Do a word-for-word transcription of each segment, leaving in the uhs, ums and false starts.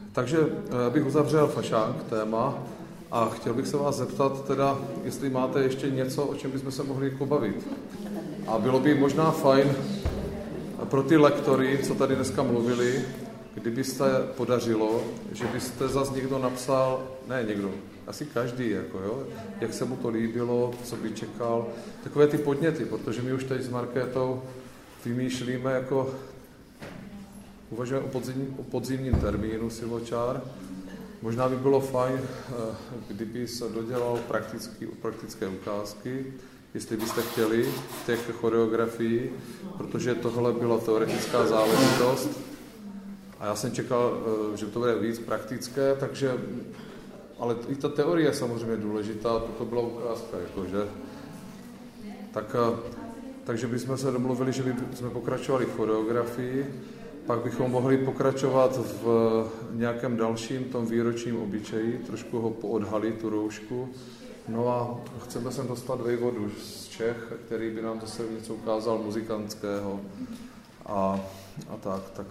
Takže bych uzavřel fašánk téma a chtěl bych se vás zeptat teda, jestli máte ještě něco, o čem bychom se mohli pobavit. A bylo by možná fajn pro ty lektory, co tady dneska mluvili, kdybyste podařilo, že byste zas někdo napsal, ne někdo, asi každý, jako jo, jak se mu to líbilo, co by čekal, takové ty podněty, protože my už teď s Markétou vymýšlíme jako, uvažujeme o, podzim, o podzimním termínu siločár. Možná by bylo fajn, kdyby se dodělal praktický, praktické ukázky, jestli byste chtěli těch choreografií, protože tohle byla teoretická záležitost. A já jsem čekal, že to bude víc praktické, takže, ale i ta teorie je samozřejmě důležitá, toto byla ukázka, jakože. Tak, takže bychom se domluvili, že bychom pokračovali v choreografii, pak bychom mohli pokračovat v nějakém dalším tom výročním obyčeji, trošku ho poodhalit, tu roušku. No a chceme sem dostat vejvodu z Čech, který by nám zase něco ukázal muzikantského a, a tak, tak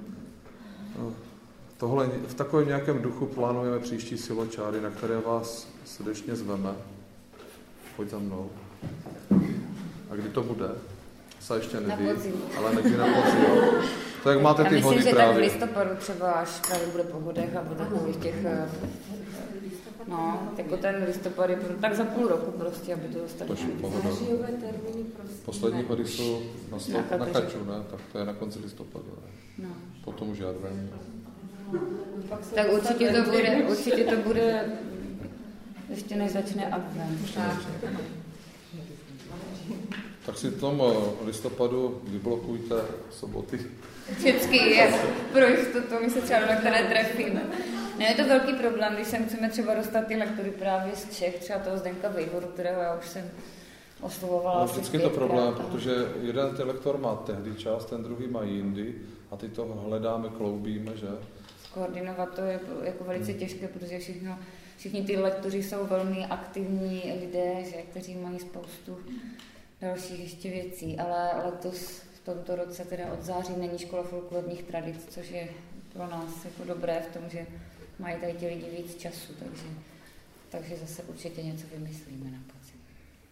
tohle, v takovém nějakém duchu plánujeme příští siločáry, na které vás srdečně zveme. Pojď za mnou. A kdy to bude? Se ještě neví, ale někdy na podzim. To jak máte ty myslím, hody že právě. Tak v listopadu třeba, až právě bude po hodech a bude takových těch, no, jako ten listopad je tak za půl roku prostě, aby to dostali. Poslední hody jsou na, stop, na, na Kaču, ne? Tak to je na konci listopadu. Ne? No. Potom už jarven. Tak určitě to bude, určitě to bude, ještě než začne advent. Tak si v tom listopadu vyblokujte soboty. Vždycky je pro jistotu, my se třeba do které trefíme. Ne, je to velký problém, když sem chceme třeba dostat ty lektory právě z Čech, třeba toho Zdenka Vejvodu, kterého já už jsem oslovovala. No, vždycky je to problém, protože jeden ten lektor má tehdy čas, ten druhý má jindy a ty to hledáme, kloubíme, že? Koordinovat to je jako velice těžké, protože všechno, všichni ty lektoři jsou velmi aktivní lidé, že, kteří mají spoustu dalších ještě věcí, ale letos v tomto roce teda od září není škola folklorních tradic, což je pro nás jako dobré v tom, že mají tady ti lidi víc času, takže, takže zase určitě něco vymyslíme na podzim.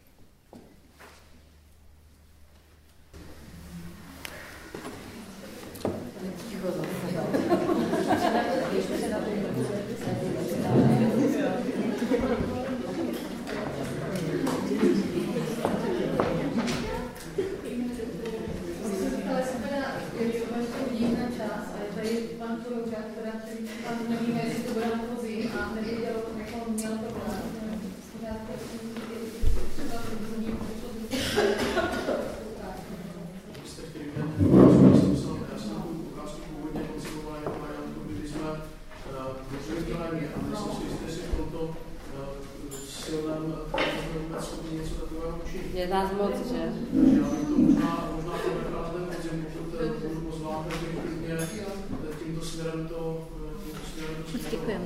Je nás moc, že? Já bych to možná, možná to nechala ten podzim, pokud budu pozvánat, že klidně tímto směrem to Děkujeme.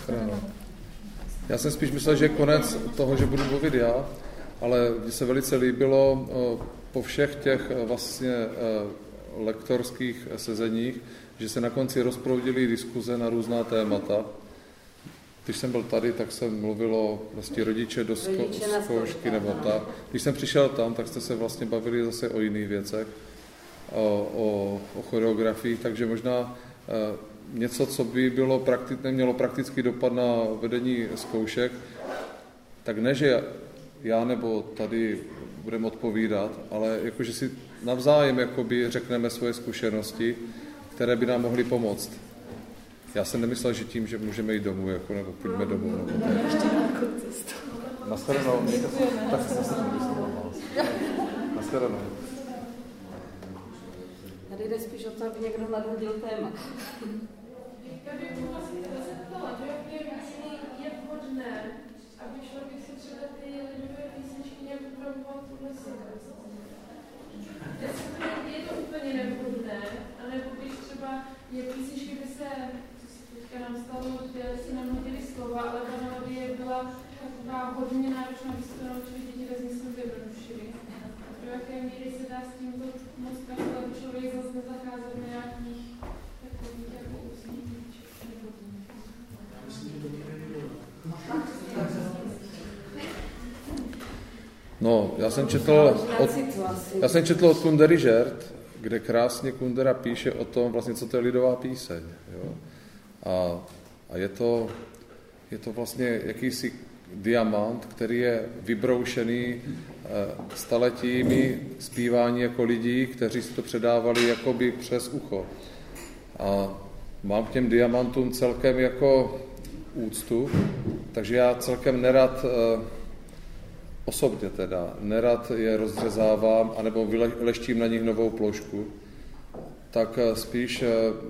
Já jsem spíš myslel, že je konec toho, že budu mluvit já, ale mně se velice líbilo po všech těch vlastně lektorských sezeních, že se na konci rozproudily diskuze na různá témata. Když jsem byl tady, tak jsem mluvilo vlastně rodiče do zko- zkoušky nebo tak. Když jsem přišel tam, tak jste se vlastně bavili zase o jiných věcech, o, o, o choreografii, takže možná eh, něco, co by bylo prakti- nemělo praktický dopad na vedení zkoušek, tak ne, že já nebo tady budeme odpovídat, ale jakože si navzájem jakoby řekneme svoje zkušenosti, které by nám mohly pomoct. Já jsem nemyslel, že tím, že můžeme jít domů, jako, nebo půjdeme domů. Nebo tak. Ještě nějakou cestu. Naschledanou. Tak se zase Naschledanou. Tady jde spíš o to, aby někdo nadhodil téma. Tady bych se ptala, že je vhodné, aby člověk si třeba ty lidové písničky nějak upravoval tuhle situaci. Je to úplně nevhodné, anebo když třeba je písničky, by se, co se teďka nám stalo, kde si namluvili slova, ale ta melodie byla taková hodně náročná, aby se to naučili děti, tak jsme zjednodušili. Do jaké míry se dá s tímto moc pracovat, aby člověk zase nezacházel do nějakých takových jako úzkých nebo No, já jsem četl od, já jsem četl od Kundery žert, kde krásně Kundera píše o tom, vlastně, co to je lidová píseň. Jo? A, a je, to, je to vlastně jakýsi diamant, který je vybroušený staletími zpívání jako lidí, kteří si to předávali jakoby přes ucho. A mám k těm diamantům celkem jako úctu, takže já celkem nerad, osobně teda, nerad je rozřezávám, anebo vyleštím na nich novou plošku, tak spíš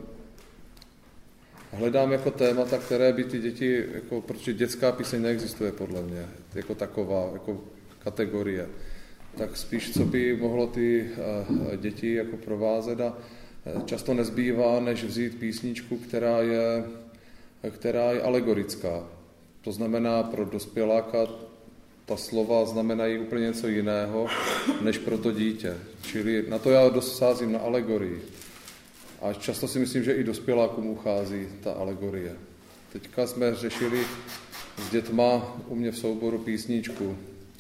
hledám jako témata, které by ty děti, jako, protože dětská píseň neexistuje podle mě, jako taková, jako kategorie, tak spíš, co by mohlo ty děti jako provázet a často nezbývá, než vzít písničku, která je, která je alegorická. To znamená, pro dospěláka ta slova znamenají úplně něco jiného, než pro to dítě. Čili na to já dost sázím na alegorii. A často si myslím, že i dospělákům uchází ta alegorie. Teďka jsme řešili s dětma u mě v souboru písničku.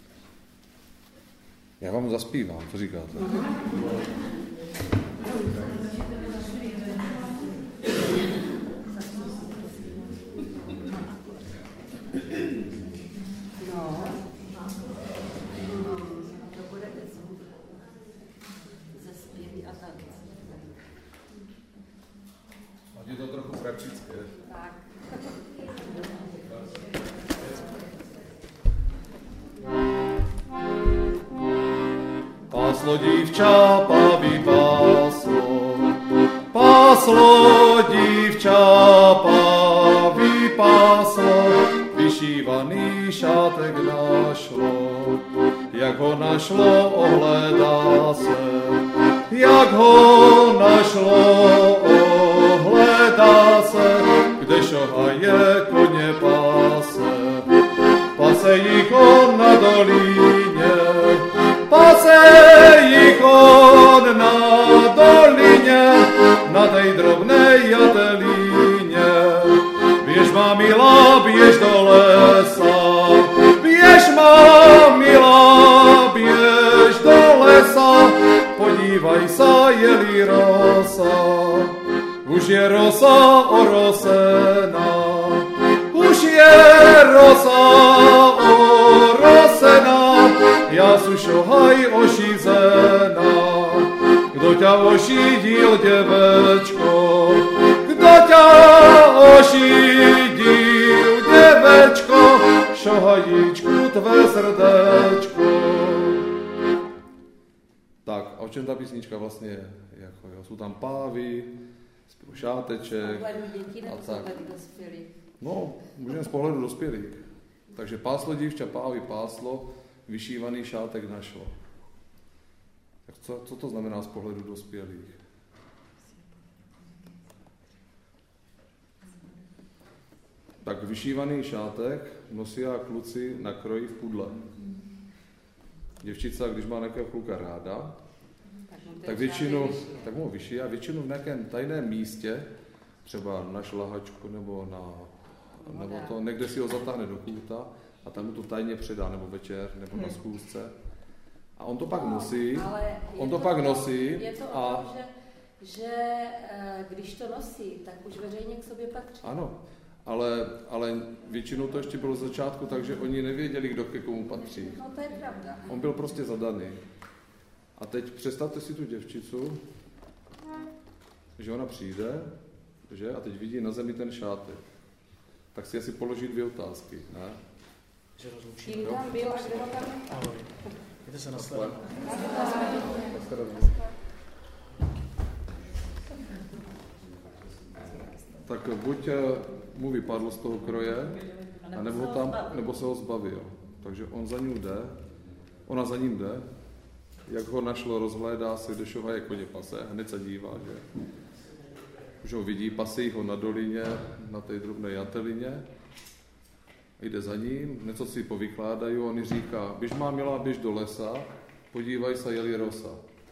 Já vám zaspívám, co říkáte? Je to trochu frapčické. Tak. Páslo dívča, paví páslo, páslo dívča, paví páslo, vyšívaný šátek našlo, jak ho našlo, ohledá se, jak ho našlo, ohledá se, kde šohaje koně páse, pase jich on na dolině, pase jich on na dolině, na tej drobnej jatelíně. Běž má milá, běž do lesa, běž má milá, běž do lesa, podívaj sa, je-li rosa. Už je rosa orosena, už je rosa orosena, já su šohaj ošízená. Kdo ťa ošídil, děvečko, kdo ťa ošídil, děvečko, šohajíčku tvé srdečko. Tak, a o čem ta písnička vlastně je? Jako, jo, jsou tam pávy, šáteček a tak. No, můžeme z pohledu dospělých. Takže páslo dívča, pávy páslo, vyšívaný šátek našlo. Tak co, co to znamená z pohledu dospělých? Tak vyšívaný šátek nosí a kluci na kroji v pudle. Děvčica, když má nějakého kluka ráda, tak většinu, tak mu vyšší a většinu v nějakém tajném místě, třeba na šlahačku nebo na, nebo to, někde si ho zatáhne do kůta a tam mu to tajně předá, nebo večer, nebo na schůzce. A on to pak nosí, on to, to pak nosí je to a... to, že, že když to nosí, tak už veřejně k sobě patří. Ano, ale, ale většinou to ještě bylo z začátku, takže oni nevěděli, kdo ke komu patří. No to je pravda. On byl prostě zadaný. A teď představte si tu děvčicu, že ona přijde, že? A teď vidí na zemi ten šátek. Tak si asi položí dvě otázky, ne? Že rozlučí. Kým tam byl a kde ho tam? Ahoj. Jděte se nasledovat. Tak buď mu vypadlo z toho kroje, a nebo, tam, nebo se ho zbavil. Takže on za ním jde, ona za ním jde, jak ho našlo, rozhlédá se, kde šohaje koně pase, hned se dívá, že už ho vidí, pasí ho na dolině, na té drobné jatelině, jde za ním, něco si povykládají, on říká, běž má milá, běž do lesa, podívaj se, je-li rosa.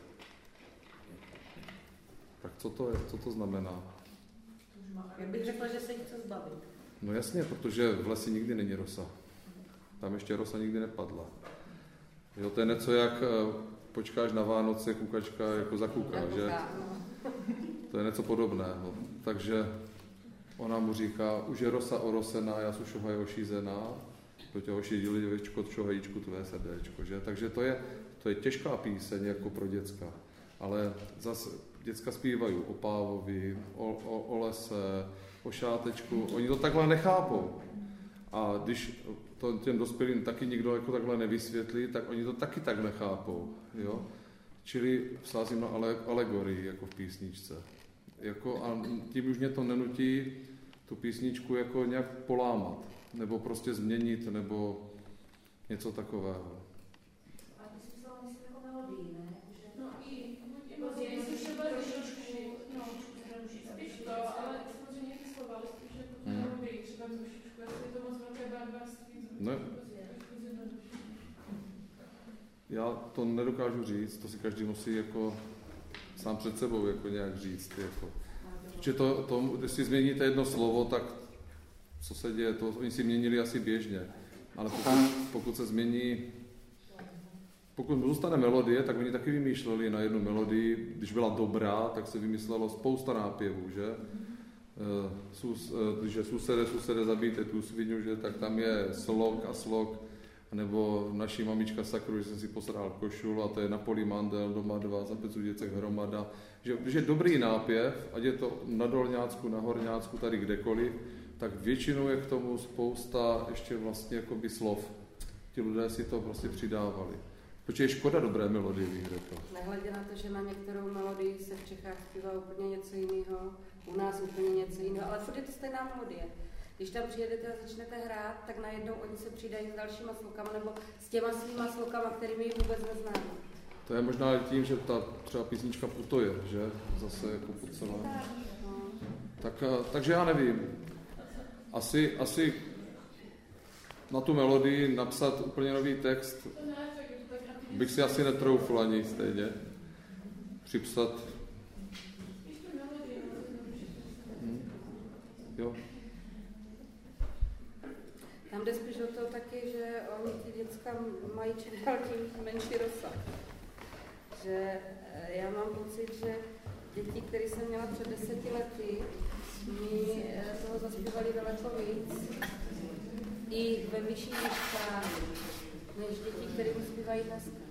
Tak co to je, co to znamená? Já bych řekla, že se jí chce zbavit. No jasně, protože v lesi nikdy není rosa. Tam ještě rosa nikdy nepadla. Jo, to je něco jak počkáš na Vánoce, kukačka jako zakuká, že? To je něco podobného. Takže ona mu říká, už je rosa orosená, já su šohaj ošízená, do těho šídili děvečko, šohajíčku tvé srdéčko, že? Takže to je, to je těžká píseň jako pro děcka. Ale zase děcka zpívají o pávovi, o, o, o lese, o šátečku, oni to takhle nechápou. A když to těm dospělým taky nikdo jako takhle nevysvětlí, tak oni to taky tak nechápou. Jo? Čili vsázím na ale, alegorii jako v písničce. Jako, a tím už mě to nenutí tu písničku jako nějak polámat, nebo prostě změnit, nebo něco takového. A ty jsi psala myslím jako melodii, ne? No i, i později se třeba trošku, no, spíš to, ale samozřejmě ty slova, ale spíš jako to melodii, třeba trošičku, jestli je to moc velké barbarství. Ne. Já to nedokážu říct, to si každý musí jako sám před sebou jako nějak říct. Jako. Protože to, to, když si změníte jedno slovo, tak co se děje, to oni si měnili asi běžně. Ale pokud, pokud se změní, pokud zůstane melodie, tak oni taky vymýšleli na jednu melodii, když byla dobrá, tak se vymyslelo spousta nápěvů, že? Sus, že susede, susede, zabijte tu svinu, že? Tak tam je slok a slok. Nebo naší mamička sakru, že jsem si posral košul a to je na poli mandel, doma dva, za pecu děcek hromada. Že když je dobrý nápěv, ať je to na Dolňácku, na Horňácku, tady kdekoliv, tak většinou je k tomu spousta ještě vlastně jakoby slov. Ti lidé si to prostě přidávali. Protože je škoda dobré melodie, bych řekl. Nehledě na to, že na některou melodii se v Čechách zpívá úplně něco jiného, u nás úplně něco jiného, ale furt je to stejná melodie. Když tam přijedete a začnete hrát, tak najednou oni se přidají s dalšíma slokama nebo s těma svýma slokama, kterými ji vůbec neznáme. To je možná tím, že ta třeba písnička putuje, že? Zase jako po celé. Tak, takže já nevím. Asi, asi na tu melodii napsat úplně nový text bych si asi netroufl ani stejně. Připsat. Hmm. Jo. Tam jde spíš o to taky, že oni ty děcka mají čím dál tím menší rozsah. Že já mám pocit, že děti, které jsem měla před deseti lety, mi toho zaspívali daleko víc i ve vyšších výškách, než děti, které mi zpívají dneska.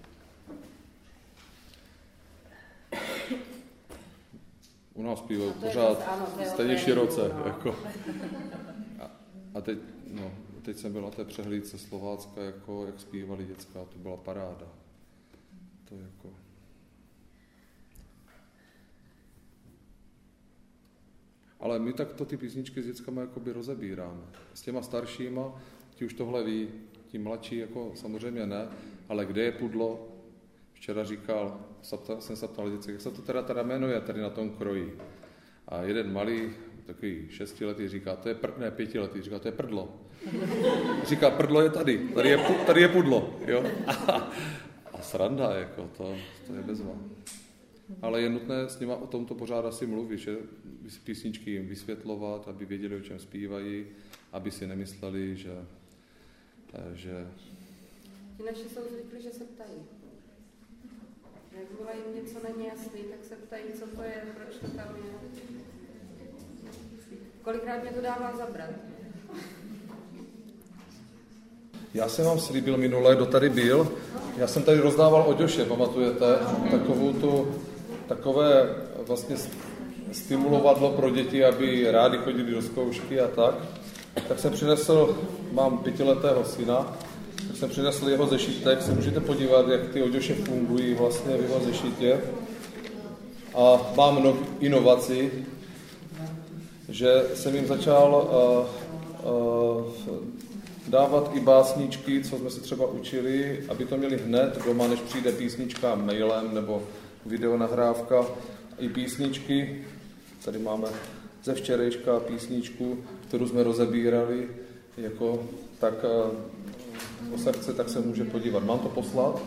U nás zpívají pořád ano, stejně široce. No. Jako. A, a teď, no, teď jsem byl na té přehlídce Slovácka, jako, jak zpívali děcka, to byla paráda. To jako... Ale my takto ty písničky s dětskama jakoby rozebíráme. S těma staršíma, ti už tohle ví, ti mladší jako samozřejmě ne, ale kde je pudlo? Včera říkal, jsem se ptal děcek, jak se to teda, teda jmenuje tady na tom kroji. A jeden malý, takový šestiletý říká, to je pr... ne, pětiletý, říká, to je prdlo. Říká, prdlo je tady, tady je, tady je pudlo. Jo? A sranda, jako, to, to je bezva. Ale je nutné s nima o tomto pořád asi mluvit, že písničky jim vysvětlovat, aby věděli, o čem zpívají, aby si nemysleli, že... že... Ti naši jsou zvyklí, že se ptají. Jak jim něco není jasný, tak se ptají, co to je, proč to tam je. Kolikrát mě to dává zabrat? Já jsem vám slíbil minule, kdo tady byl. Já jsem tady rozdával oděše, pamatujete? Takovou tu, takové vlastně stimulovadlo pro děti, aby rádi chodili do zkoušky a tak. Tak jsem přinesl, mám pětiletého syna, tak jsem přinesl jeho zešítek, se můžete podívat, jak ty oděše fungují vlastně v jeho zešítě. A mám no, inovaci, že jsem jim začal uh, uh, dávat i básničky, co jsme se třeba učili, aby to měli hned doma, než přijde písnička mailem nebo videonahrávka, i písničky. Tady máme ze včerejška písničku, kterou jsme rozebírali, jako, tak kdo se chce, tak se může podívat. Mám to poslat?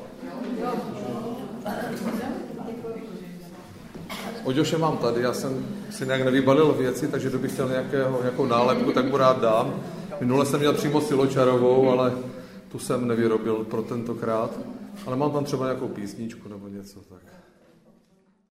Oděše mám tady, já jsem si nějak nevybalil věci, takže kdybych chtěl nějakého, nějakou nálepku, tak mu rád dám. Minule jsem měl přímo siločarovou, ale tu jsem nevyrobil pro tentokrát. Ale mám tam třeba nějakou písničku nebo něco, tak.